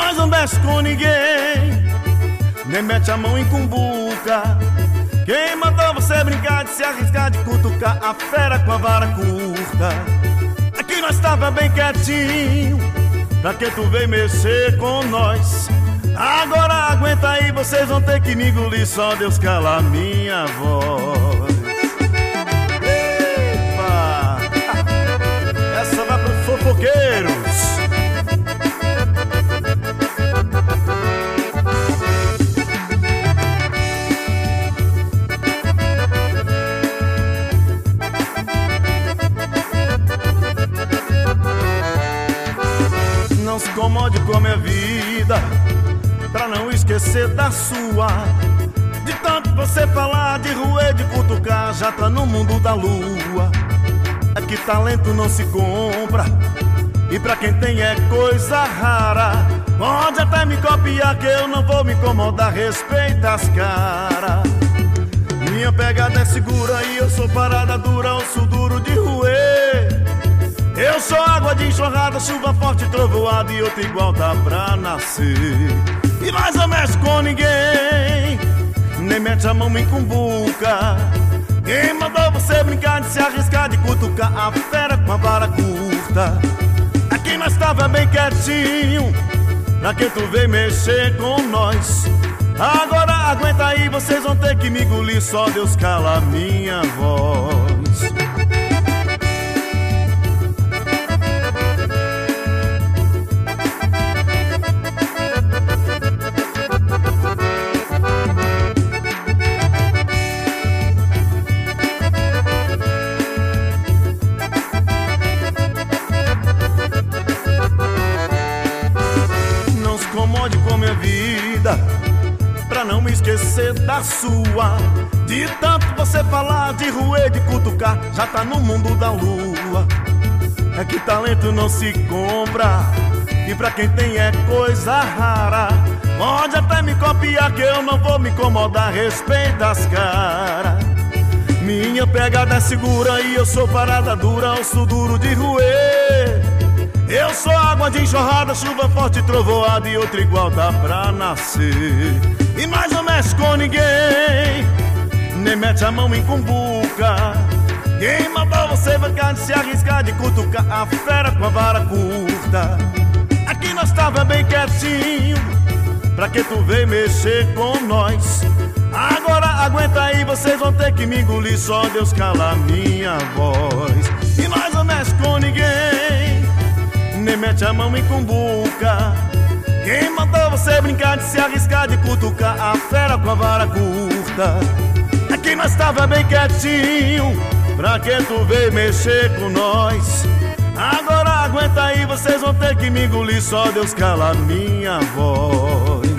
nós não mexe com ninguém, nem mete a mão em cumbuca. Quem mandou você brincar de se arriscar, de cutucar a fera com a vara curta? Aqui nós tava bem quietinho, pra que tu veio mexer com nós? Agora aguenta aí, vocês vão ter que me engolir, só Deus cala a minha voz. Epa! Essa vai pros fofoqueiros. Não se incomode com a minha vida, pra não esquecer da sua. De tanto você falar, de roer, de cutucar, já tá no mundo da lua. É que talento não se compra, e pra quem tem é coisa rara. Pode até me copiar que eu não vou me incomodar, respeita as caras. Minha pegada é segura e eu sou parada dura, osso duro de roer. Eu sou água de enxurrada, chuva forte, trovoada, e outro igual tá pra nascer. E nós não mexe com ninguém, nem mete a mão em cumbuca. Quem mandou você brincar de se arriscar, de cutucar a fera com a vara curta? Aqui nós tava bem quietinho, pra que tu veio mexer com nós? Agora aguenta aí, vocês vão ter que me engolir, só Deus cala a minha voz. Incomode com minha vida, pra não me esquecer da sua. De tanto você falar, de roer, de cutucar, já tá no mundo da lua. É que talento não se compra, e pra quem tem é coisa rara. Pode até me copiar que eu não vou me incomodar, respeita as caras. Minha pegada é segura e eu sou parada dura, osso duro de roer. Eu sou água de enxurrada, chuva forte, trovoada, e outro igual tá pra nascer. E nós não mexe com ninguém, nem mete a mão em cumbuca. Quem mandou você brincar de se arriscar, de cutucar a fera com a vara curta? Aqui nós tava bem quietinho, pra que tu veio mexer com nós? Agora aguenta aí, vocês vão ter que me engolir, só Deus cala a minha voz. E nós não mexe com ninguém, nem mete a mão em cumbuca. Quem mandou você brincar de se arriscar, de cutucar a fera com a vara curta? Aqui nós tava bem quietinho, pra que tu veio mexer com nós? Agora aguenta aí, vocês vão ter que me engolir, só Deus cala a minha voz.